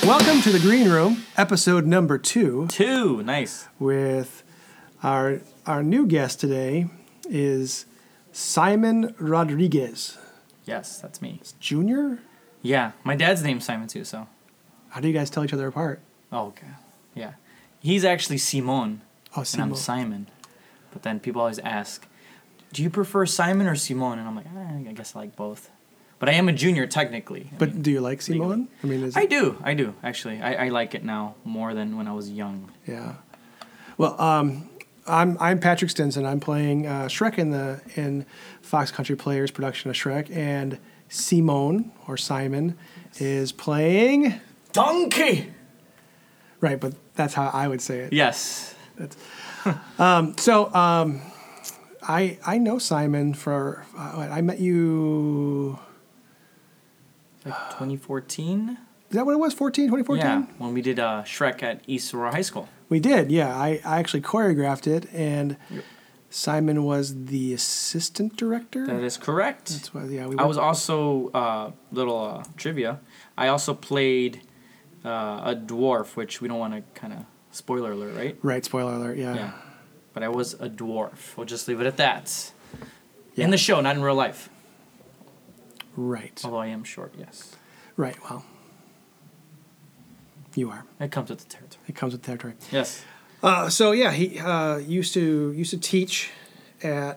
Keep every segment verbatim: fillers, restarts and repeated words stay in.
Welcome to the Green Room, episode number two. Two, nice. With our our new guest today is Simon Rodriguez. Yes, that's me. Junior? Yeah, my dad's name's Simon too, so. How do you guys tell each other apart? Oh, okay. Yeah. He's actually Simon. Oh, Simon. And I'm Simon. But then people always ask, do you prefer Simon or Simon? And I'm like, eh, I guess I like both. But I am a junior technically. I But mean, do you like Simon? I mean, is I it, do. I do, actually. I, I like it now more than when I was young. yeah. Well, um, I'm I'm Patrick Stinson. I'm playing uh, Shrek in the in Fox Country Players production of Shrek, and Simon or Simon Yes. is playing Donkey! right, but that's how I would say it. Yes. That's, um, so um, I I know Simon for uh, I met you. Like twenty fourteen? Is that what it was? fourteen, twenty fourteen? Yeah, when we did uh, Shrek at East Aurora High School. We did, yeah. I, I actually choreographed it, and Yep. Simon was the assistant director. That is correct. That's why, yeah. We I worked- was also, uh, little uh, trivia, I also played uh, a dwarf, which we don't want to kind of, spoiler alert, right? right. Spoiler alert. Yeah. Yeah. But I was a dwarf. We'll just leave it at that. Yeah. In the show, not in real life. Right. Although I am short, yes. Right. Well, you are. It comes with the territory. It comes with territory. Yes. Uh, so yeah, he uh, used to used to teach at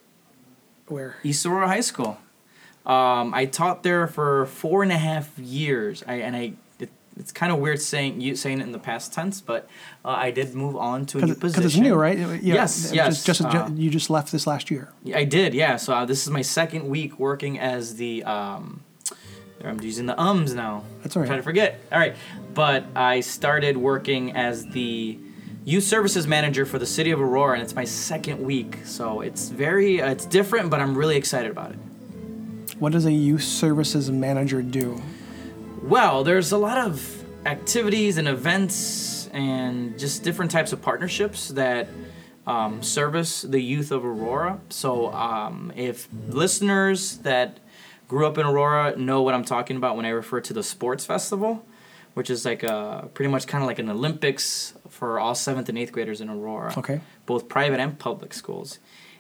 where? East Aurora High School. Um, I taught there for four and a half years. I and I. It, it's kind of weird saying you saying it in the past tense, but uh, I did move on to a new position. Because it's new, right? Yeah, Yes, Just, yes, Just, uh, you just left this last year. I did, yeah. So uh, this is my second week working as the. Um, I'm using the ums now. That's all right. I'm trying to forget. All right, but I started working as the youth services manager for the city of Aurora, and it's my second week. So it's very, uh, it's different, but I'm really excited about it. What does a youth services manager do? Well, there's a lot of activities and events and just different types of partnerships that um, service the youth of Aurora. So um, if listeners that grew up in Aurora know what I'm talking about when I refer to the sports festival, which is like a, pretty much kind of like an Olympics for all seventh and eighth graders in Aurora. Okay. Both private and public schools.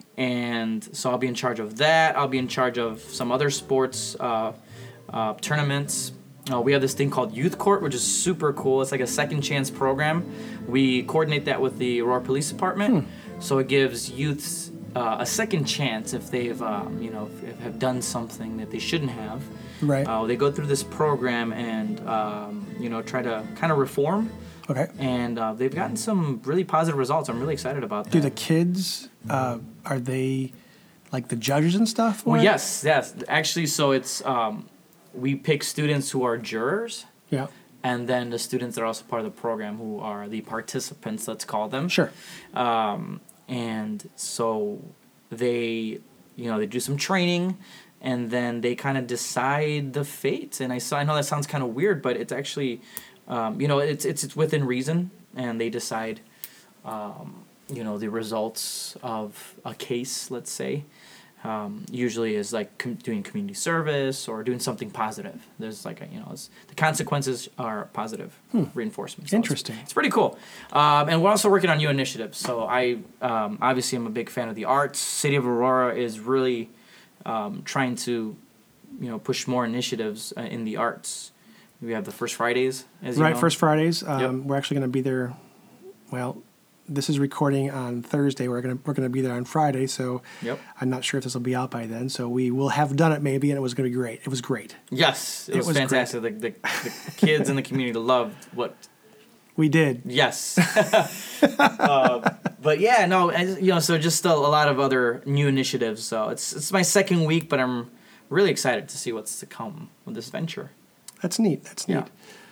And so I'll be in charge of that. I'll be in charge of some other sports uh, uh, tournaments. Uh, we have this thing called Youth Court, which is super cool. It's like a second chance program. We coordinate that with the Aurora Police Department. Hmm. So it gives youths uh, a second chance if they've, um, you know, if, if have done something that they shouldn't have. Right. Uh, they go through this program and, um, you know, try to kind of reform. Okay. And uh, they've gotten some really positive results. I'm really excited about that. Do the kids, uh, are they like the judges and stuff? Well, or- yes, yes. Actually, so it's um, we pick students who are jurors, Yeah. and then the students that are also part of the program who are the participants, let's call them. Sure. Um, and so they, you know, they do some training, and then they kind of decide the fate. And I saw, I know that sounds kind of weird, but it's actually, um, you know, it's it's it's within reason, and they decide, um, you know, the results of a case, let's say. Um, usually is like com- doing community service or doing something positive. There's like a, you know, it's, the consequences are positive reinforcement. So it's- Interesting. It's, pretty cool. Um, and we're also working on new initiatives. So I um, obviously am a big fan of the arts. City of Aurora is really um, trying to, you know, push more initiatives uh, in the arts. We have the First Fridays, as you Right. know. First Fridays. Um, Yep. We're actually going to be there. Well, this is recording on Thursday. We're going to we're going to be there on Friday. So Yep. I'm not sure if this will be out by then. So we will have done it maybe, and it was going to be great. It was great. Yes, it, It was, was fantastic. The, the, the kids in the community loved what. We did. Yes. uh, but yeah, no, I, you know, so just still a lot of other new initiatives. So it's it's my second week, but I'm really excited to see what's to come with this venture. That's neat. That's neat. Yeah.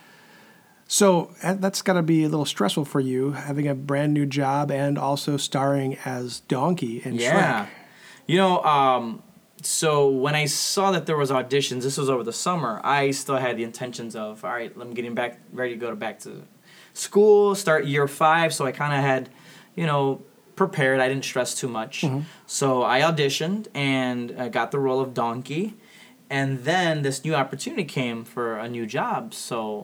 So uh, that's got to be a little stressful for you, having a brand new job and also starring as Donkey in Yeah. Shrek. You know, um, so when I saw that there was auditions, this was over the summer, I still had the intentions of, all right, I'm getting back, ready to go to back to school, start year five. So I kind of had, you know, prepared. I didn't stress too much. Mm-hmm. So I auditioned and uh, got the role of Donkey. And then this new opportunity came for a new job. So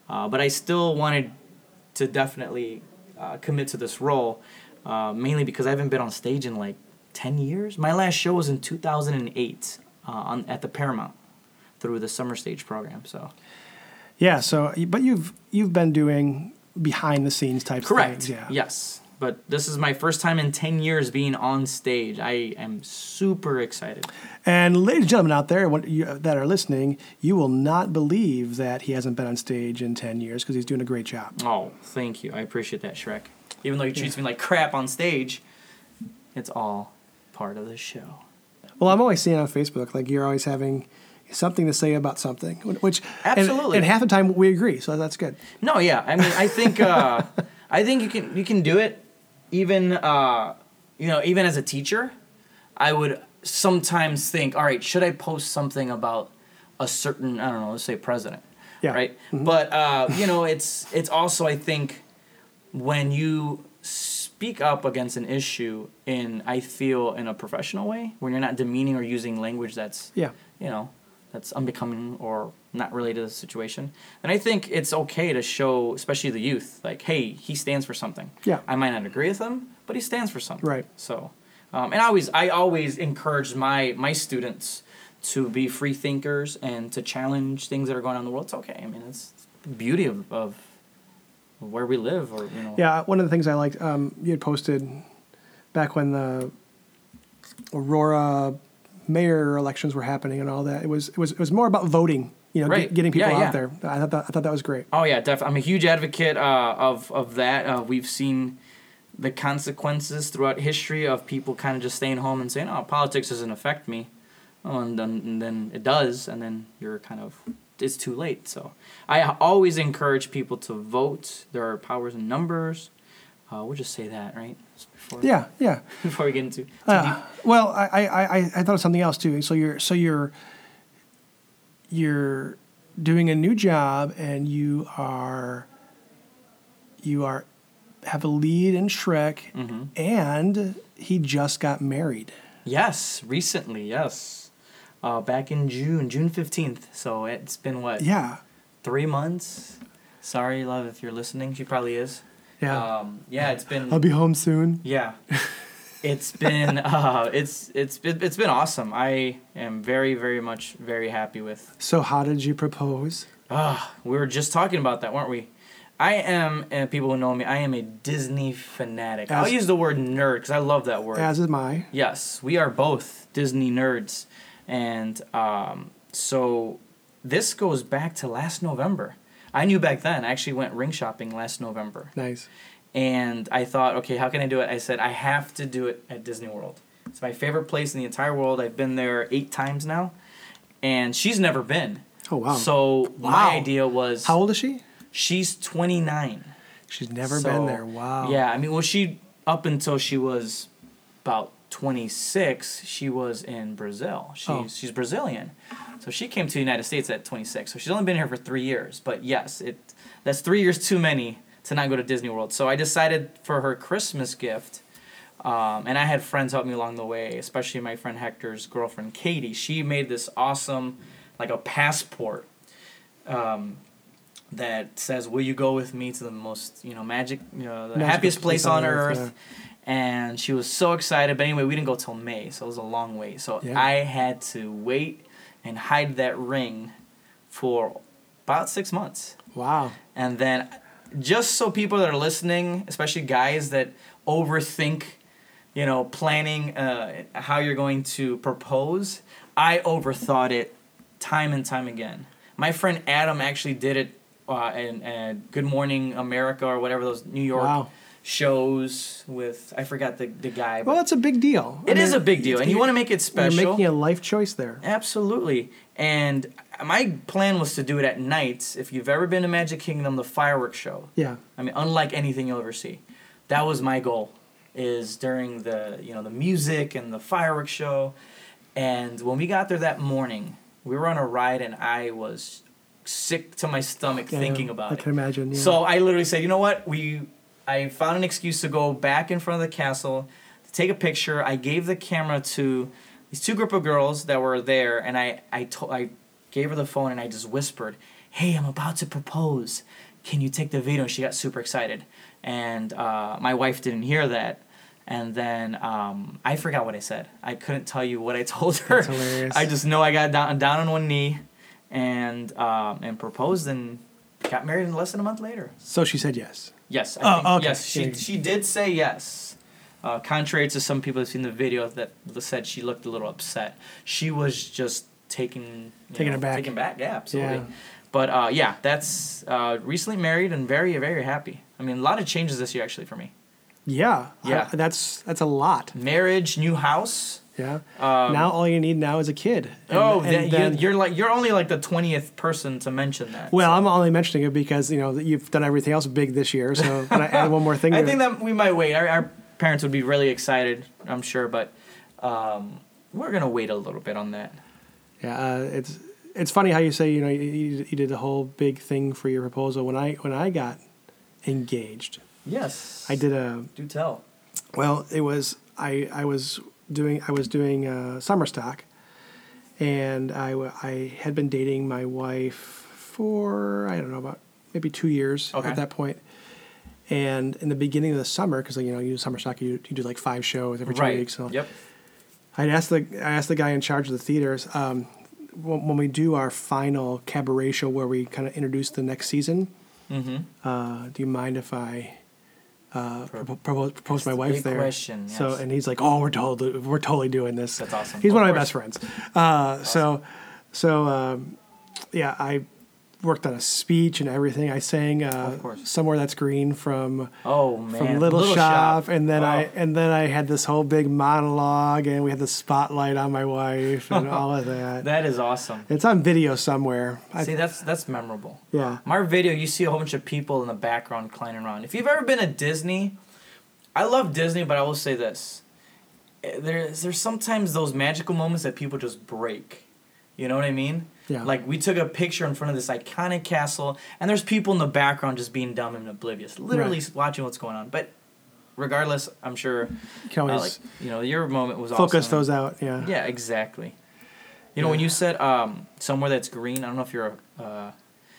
Uh, but I still wanted to definitely uh, commit to this role, uh, mainly because I haven't been on stage in like ten years. My last show was in two thousand eight uh, on at the Paramount through the summer stage program. So Yeah. So, but you've you've been doing behind the scenes type correct. things. Yeah. Yes. But this is my first time in ten years being on stage. I am super excited. And ladies and gentlemen out there what you, that are listening, you will not believe that he hasn't been on stage in ten years because he's doing a great job. Oh, thank you. I appreciate that, Shrek. Even though he treats me like crap on stage, it's all part of the show. Well, I'm always seeing on Facebook, like you're always having something to say about something, which Absolutely. And, and half the time we agree, so that's good. No, yeah. I mean, I think uh, I think you can you can do it. Even uh, you know, even as a teacher, I would sometimes think, all right, should I post something about a certain, I don't know, let's say president, Yeah. right? Mm-hmm. But uh, you know, it's it's also, I think, when you speak up against an issue in, I feel, in a professional way, when you're not demeaning or using language that's, Yeah. you know, that's unbecoming or not related to the situation, then I think it's okay to show, especially the youth, like, hey, he stands for something. Yeah. I might not agree with him, but he stands for something. Right. So, um, and I always, I always encourage my my students to be free thinkers and to challenge things that are going on in the world. It's okay. I mean, it's the beauty of, of where we live, or you know. Yeah, one of the things I liked, um, you had posted back when the Aurora mayor elections were happening and all that. It was it was it was more about voting, you know, Right. get, getting people Yeah, out yeah. there. I thought that, I thought that was great. Oh yeah, definitely. I'm a huge advocate uh, of of that. Uh, we've seen the consequences throughout history of people kind of just staying home and saying, "Oh, politics doesn't affect me," oh, and then and then it does, and then you're kind of it's too late. So I always encourage people to vote. There are powers in numbers. Uh, we'll just say that, right? Before, Yeah, yeah. Before we get into too Uh, deep. well, I, I, I, I thought of something else too. So you're so you're you're doing a new job and you are you are have a lead in Shrek, Mhm. and he just got married. Yes, recently, yes. Uh, back in June, June fifteenth. So it's been, what, Yeah, three months? Sorry, love, if you're listening. She probably is. yeah. Um, yeah, it's been... I'll be home soon. Yeah. It's been, uh, it's, it's, been, it's been awesome. I am very, very much very happy with... So how did you propose? Ah, we were just talking about that, weren't we? I am, and people who know me, I am a Disney fanatic. As- I'll use the word nerd because I love that word. As am I. Yes, we are both Disney nerds. And um, so this goes back to last November. I knew back then. I actually went ring shopping last November. Nice. And I thought, okay, how can I do it? I said, I have to do it at Disney World. It's my favorite place in the entire world. I've been there eight times now. And she's never been. Oh, wow. So Wow. my idea was... How old is she? She's twenty-nine. She's never So, been there. Wow. Yeah, I mean, well, she, up until she was about twenty-six, she was in Brazil. She's, Oh. she's Brazilian. So she came to the United States at twenty-six. So she's only been here for three years. But yes, it that's three years too many to not go to Disney World. So I decided for her Christmas gift, um, and I had friends help me along the way, especially my friend Hector's girlfriend, Katie. She made this awesome, like a passport, um, that says, "Will you go with me to the most, you know, magic, you know, the Magical happiest place on earth?" yeah. And she was so excited. But anyway, we didn't go till May, so it was a long wait. So Yeah. I had to wait and hide that ring for about six months. Wow. And then, just so people that are listening, especially guys that overthink, you know, planning uh, how you're going to propose, I overthought it time and time again. My friend Adam actually did it uh, in, in Good Morning America or whatever, those New York Wow. shows with, I forgot the, the guy. Well, But that's a big deal. it is a big deal, and you want to make it special. You're making a life choice there. Absolutely. And my plan was to do it at night. If you've ever been to Magic Kingdom, the fireworks show. Yeah. I mean, unlike anything you'll ever see. That was my goal, is during the, you know, the music and the fireworks show. And when we got there that morning, we were on a ride and I was sick to my stomach Yeah, thinking yeah. about I it. can imagine. Yeah. So I literally said, you know what? We I found an excuse to go back in front of the castle to take a picture. I gave the camera to these two group of girls that were there, and I I, to, I gave her the phone and I just whispered, hey, I'm about to propose. Can you take the video? And she got super excited. And uh, my wife didn't hear that. And then um, I forgot what I said. I couldn't tell you what I told her. That's hilarious. I just know I got down, down on one knee and um, and proposed and got married in less than a month later. So she said yes. Yes. I Oh, think, okay. Yes, she Yeah. she did say yes. Uh, contrary to some people who've seen the video that said she looked a little upset. She was just taking you Taken know, aback. Taken back, yeah, absolutely. Yeah. But uh, yeah, that's uh, recently married and very very happy. I mean, a lot of changes this year actually for me. Yeah. Yeah. I- that's that's a lot. Marriage, new house. Yeah. Um, now all you need now is a kid. And- oh, and then, then- you're, you're like you're only like the twentieth person to mention that. Well, so. I'm only mentioning it because you know that you've done everything else big this year. So and I add one more thing. I to think it. that we might wait. Our, our parents would be really excited, I'm sure, but um, we're gonna wait a little bit on that. Yeah, uh, it's it's funny how you say you know you, you did a whole big thing for your proposal. When I when I got engaged, Yes, I did a Do tell. well. It was I I was doing I was doing uh, summer stock, and I w- I had been dating my wife for I don't know about maybe two years Okay. at that point. And in the beginning of the summer, because you know you do summer stock, you, you do like five shows every two Right. weeks. So Yep. I asked the I asked the guy in charge of the theaters um, when, when we do our final cabaret show where we kind of introduce the next season. Mm-hmm. Uh, do you mind if I uh, Pro- propo- propose, propose my the wife big there? question, So yes. and he's like, "Oh, we're totally we're totally doing this." That's awesome. He's Of one of my course. best friends. Uh, So so um, yeah, I worked on a speech and everything. I sang uh, Of course. "Somewhere That's Green" from Oh man, from Little, Shop, and then I Oh. and then I had this whole big monologue, and we had the spotlight on my wife and all of that. That is awesome. It's on video somewhere. I, See, that's that's memorable. yeah, My video, you see a whole bunch of people in the background clowning around. If you've ever been at Disney, I love Disney, but I will say this: Eh, there's there's sometimes those magical moments that people just break. You know what I mean? Yeah. Like we took a picture in front of this iconic castle, and there's people in the background just being dumb and oblivious, literally Right. watching what's going on. But regardless, I'm sure, you can uh, always like you know, your moment was focus awesome. those out. Yeah, Yeah, exactly. You know, when you said um, somewhere that's green, I don't know if you're a uh,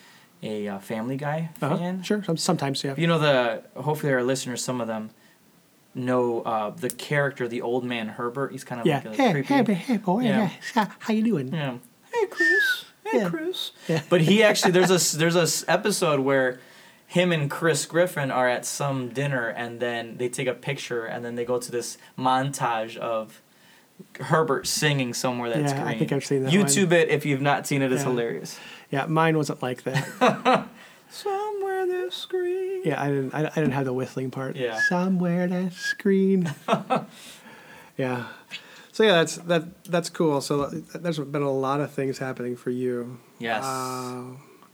a uh, Family Guy uh-huh. fan. Sure. Some, sometimes, yeah. You know the hopefully our listeners, some of them know uh, the character, the old man Herbert. He's kind of Yeah. like a Hey, creepy. hey, hey, boy. Yeah. Yeah. How you doing? Yeah. Hey Chris. Hey Yeah. Chris. Yeah. But he actually there's a s- there's a s- episode where him and Chris Griffin are at some dinner and then they take a picture and then they go to this montage of Herbert singing somewhere that's Yeah, I green. think I've seen that YouTube it if you've not seen it. It's Yeah. hilarious. Yeah, mine wasn't like that. Somewhere that's green. Yeah, I didn't. I, I didn't have the whistling part. Yeah. Somewhere that screen. Yeah. So yeah, that's that. That's cool. So there's been a lot of things happening for you. Yes. Uh,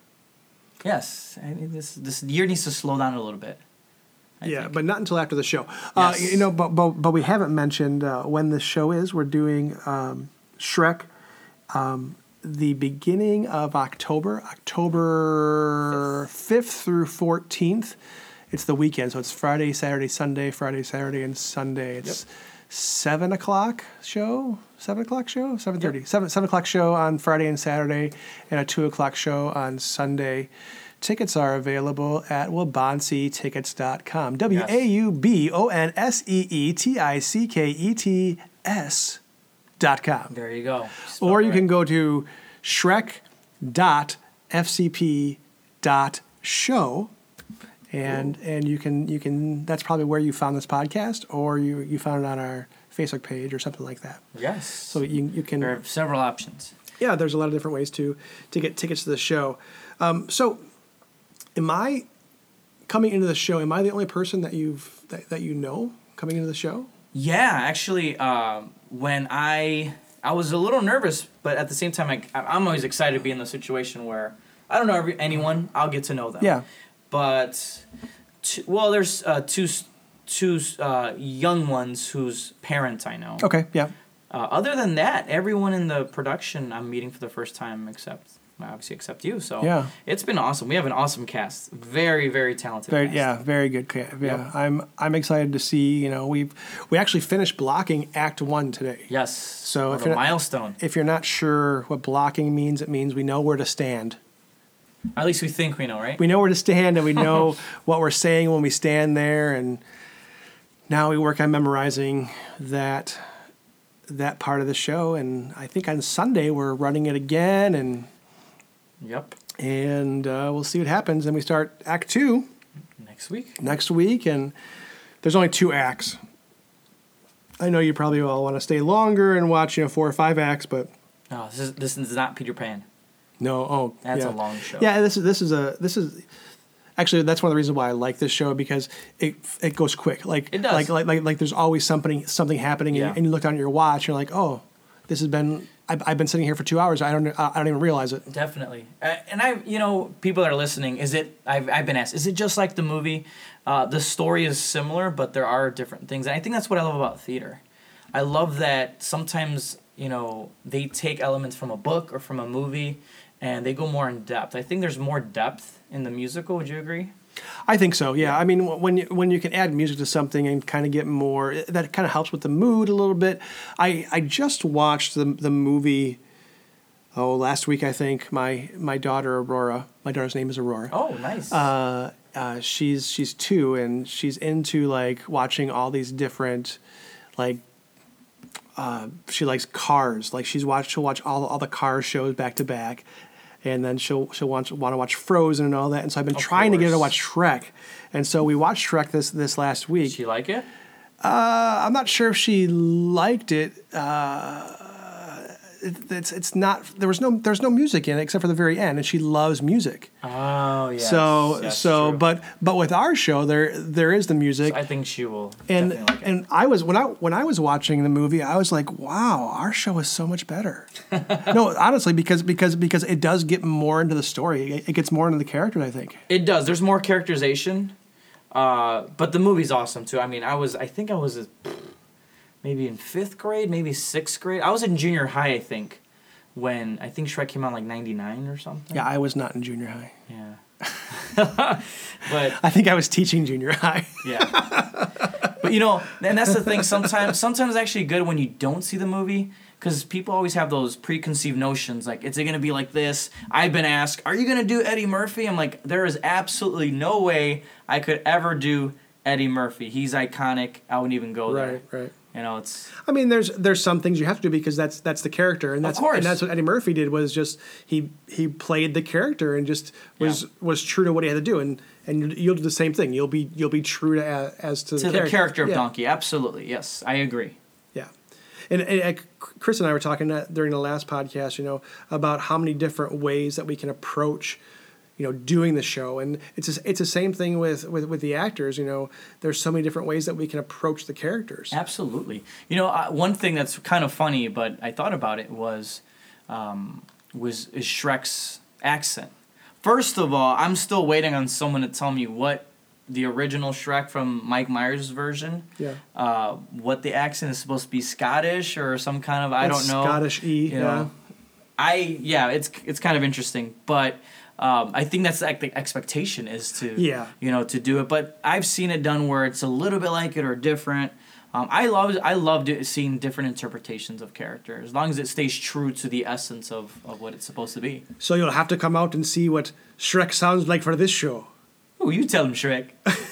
Yes. I mean, this this year needs to slow down a little bit. I yeah, think. but not until after the show. Uh, Yes. you know, but but but we haven't mentioned uh, when the show is. We're doing um, Shrek. Um, the beginning of October, October fifth through fourteenth. It's the weekend, so it's Friday, Saturday, Sunday, Friday, Saturday, and Sunday. It's seven o'clock show, seven o'clock show, seven thirty, seven seven o'clock show on Friday and Saturday, and a two o'clock show on Sunday. Tickets are available at waubonsie tickets dot com. W A U B O N S E E T I C K E T S dot com. There you go. Or you Spelled can right. go to shrek dot f c p dot show and and you can you can that's probably where you found this podcast, or you you found it on our Facebook page or something like that. Yes. So you you can There are several options. yeah, there's a lot of different ways to to get tickets to the show. Um, so am I coming into the show, am I the only person that you've that, that you know coming into the show? Yeah, actually, um, when I I was a little nervous, but at the same time, I, I'm always excited to be in the situation where I don't know every, anyone. I'll get to know them. Yeah. But two, well, there's uh, two s- two uh, young ones whose parents I know. Okay, yeah. Uh, other than that, everyone in the production I'm meeting for the first time, except obviously except you. So Yeah. it's been awesome. We have an awesome cast. Very very talented. Very, cast. yeah, very good. ca- Yeah, Yep. I'm I'm excited to see. You know, we've we actually finished blocking Act One today. Yes. So What if a you're- milestone. If you're not sure what blocking means, it means we know where to stand. At least we think we know, right? We know where to stand, and we know what we're saying when we stand there. And now we work on memorizing that that part of the show. And I think on Sunday we're running it again, and Yep. and uh, we'll see what happens. And we start Act Two Next week. next week, and there's only two acts. I know you probably all want to stay longer and watch, you know, four or five acts, but No, this is this is not Peter Pan. no. Oh, That's yeah. a long show. Yeah, this is this is a this is actually that's one of the reasons why I like this show, because it it goes quick. Like It does. Like like like, like there's always something something happening, and, Yeah. you, and you look down at your watch, and you're like, oh, this has been I've, I've been sitting here for two hours. I don't I don't even realize it. Definitely. Uh, and I, you know, people that are listening, is it, I've, I've been asked, is it just like the movie? Uh, the story is similar, but there are different things. And I think that's what I love about theater. I love that sometimes, you know, they take elements from a book or from a movie and they go more in depth. I think there's more depth in the musical. Would you agree? I think so. Yeah. I mean, when you, when you can add music to something and kind of get more, that kind of helps with the mood a little bit. I, I just watched the the movie. Oh, last week I think my my daughter Aurora. My daughter's name is Aurora. Oh, nice. Uh, uh, she's she's two, and she's into like watching all these different, like. Uh, she likes Cars. Like she's watched. She'll watch all all the Cars shows back to back. And then she'll she'll want want to watch Frozen and all that. And so I've been Of trying to get her to course. watch Shrek. And so we watched Shrek this this last week. Did you like it? Uh, I'm not sure if she liked it. Uh, it. It's it's not. There was no there's no music in it except for the very end, and she loves music. Oh, yes. so Yes, so true. but but with our show there there is the music. I think she will and definitely like it. and I was when I when I was watching the movie, I was like, wow, our show is so much better. No, honestly, because because because it does get more into the story. It, it gets more into the characters, I think. It does. There's more characterization, uh, but the movie's awesome too. I mean, I was, I think I was, uh, maybe in fifth grade, maybe sixth grade. I was in junior high, I think, when I think Shrek came out like ninety-nine or something. Yeah, I was not in junior high. Yeah. But I think I was teaching junior high. yeah. But you know, and that's the thing. Sometimes, sometimes it's actually good when you don't see the movie. Because people always have those preconceived notions, like, is it going to be like this? I've been asked, are you going to do Eddie Murphy? I'm like, there is absolutely no way I could ever do Eddie Murphy. He's iconic. I wouldn't even go there. Right, right. You know, it's... I mean, there's there's some things you have to do because that's that's the character, and that's course. and that's what Eddie Murphy did was just he he played the character and just was Yeah. was true to what he had to do, and and you'll do the same thing. You'll be you'll be true to as, as to, To the the character, character of yeah. Donkey. Absolutely. Yes, I agree. Yeah. And, and uh, Chris and I were talking that during the last podcast, you know, about how many different ways that we can approach, you know, doing the show. And it's just, it's the same thing with, with, with the actors, you know, there's so many different ways that we can approach the characters. Absolutely. You know, uh, one thing that's kind of funny, but I thought about it was, um, was is Shrek's accent. First of all, I'm still waiting on someone to tell me what the original Shrek from Mike Myers' version, Yeah. uh, what the accent is supposed to be, Scottish or some kind of, I It's don't know. Scottish E, You know, I, yeah, it's it's kind of interesting, but um, I think that's like the expectation is to, Yeah. you know, to do it. But I've seen it done where it's a little bit like it or different. Um, I love I love do- seeing different interpretations of character as long as it stays true to the essence of, of what it's supposed to be. So you'll have to come out and see what Shrek sounds like for this show. Oh, you tell him, Shrek.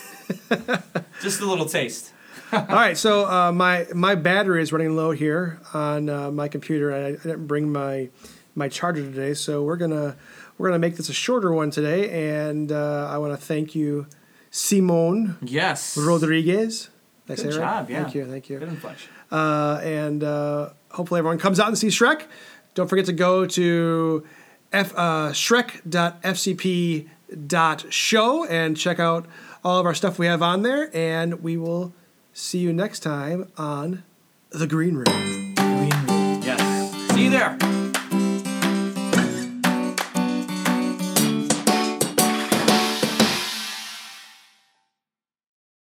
Just a little taste. All right, so uh, my my battery is running low here on uh, my computer. I, I didn't bring my my charger today, so we're gonna we're gonna make this a shorter one today. And uh, I want to thank you, Simone Yes. Rodriguez. Did I Good say it right? job, yeah. Thank you, thank you. Good inflection. Uh, and uh, hopefully everyone comes out and sees Shrek. Don't forget to go to F, uh, shrek dot f c p dot show and check out all of our stuff we have on there. And we will see you next time on The Green Room.